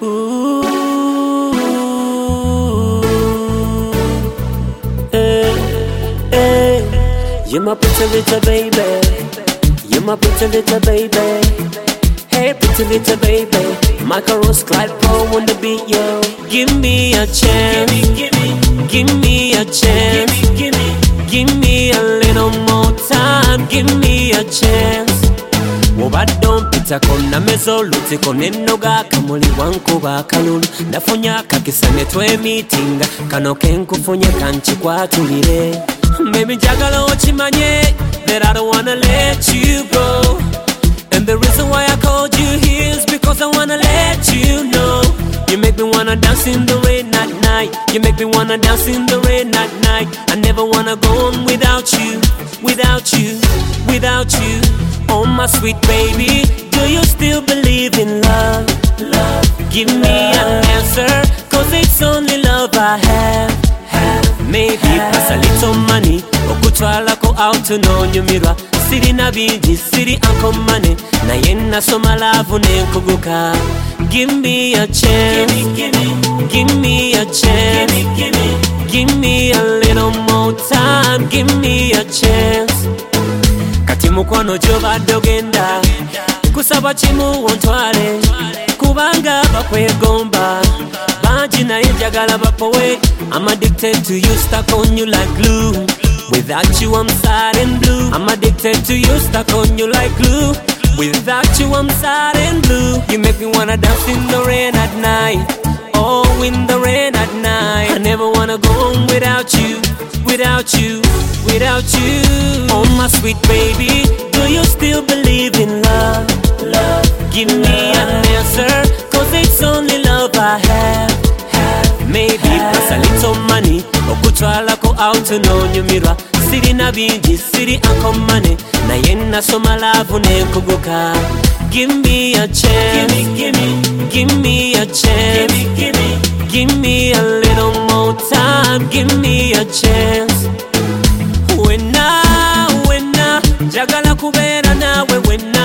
Ooh, hey, hey. You're my pretty little baby. You're my pretty little baby. Hey, pretty little baby. Macaroons, Clyde Pro on the beat, yo. Give me a chance. Give me a chance. Give me a little more time. Give me a chance. Wobadde mpitako namezo lutiko nennoga kamuli wankuba kalulu nafunya kakisa ne twemitinga kano kenkufunye kankikwatulire baby njagala okimanye that I don't wanna let you go, and the reason why I called you here is because I wanna let you know you make me wanna dance in the rain at night. You make me wanna dance in the rain at night. I never wanna go on without you, without you, without you. Oh my sweet baby, do you still believe in love? Love, give me an answer, cause it's only love I have. Maybe plus a little money, okutwalako out nonyumirwa. Sirina bingi, siri anko money, naye nasoma love nenkuguka. Give me a chance, give me a chance, give me a little more time, give me a chance. Kati mukwano gy'obadde ogenda kusaba kimu ontwale kubanga bakwegomba bangi naye njagala bapowe. I'm addicted to you, stuck on you like glue. Without you I'm sad and blue. I'm addicted to you, stuck on you like glue. Without you I'm sad and blue. You make me wanna dance in the rain at night. Oh, in the rain at night. I never wanna go home without you, without you, without you. Oh my sweet baby, do you still believe in love? Love, give me an answer, cause it's only love I have. Maybe plus a little money, okutwalako out nonyumirwa. Sirina bingi, siri anko money, naye nasoma love nenkuguka. Give me a chance, give me a chance, give me a little more time, give me a chance. Wena, njagala kubeera naawe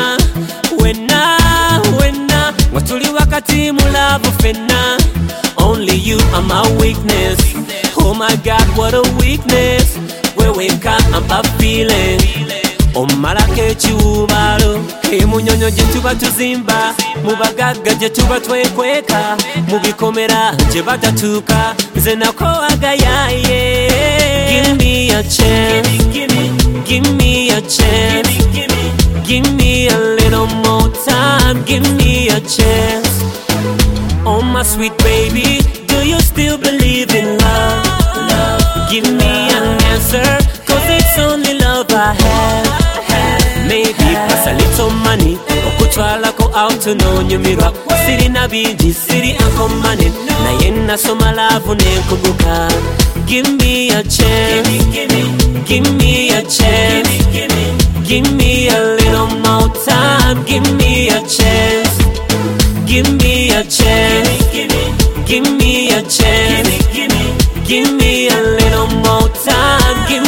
wena, watuli wakati mu love fenna. Only you are my weakness. Oh my God, what a weakness. Where we come, I'm a feeling. Omalako ekiwubaalo emunyonyo gye tuba tuzimba, mu bagagga gye tuba twekweka, mu bikomera gye batatuuka, nze nako agayaye. Give me a chance, give me a chance, give me a little more time, give me a chance. Oh my sweet baby, do you still believe in love? Love, give me an answer, cause it's only love I have. Maybe plus a little money, okutwalako out nonyumirwa. Sirina bingi, siri anko money, naye nasoma love nenkuguka. Give me a chance, give me a chance, give me a little more time, give me a chance. Give me a chance, give me a chance, give me a little more time, give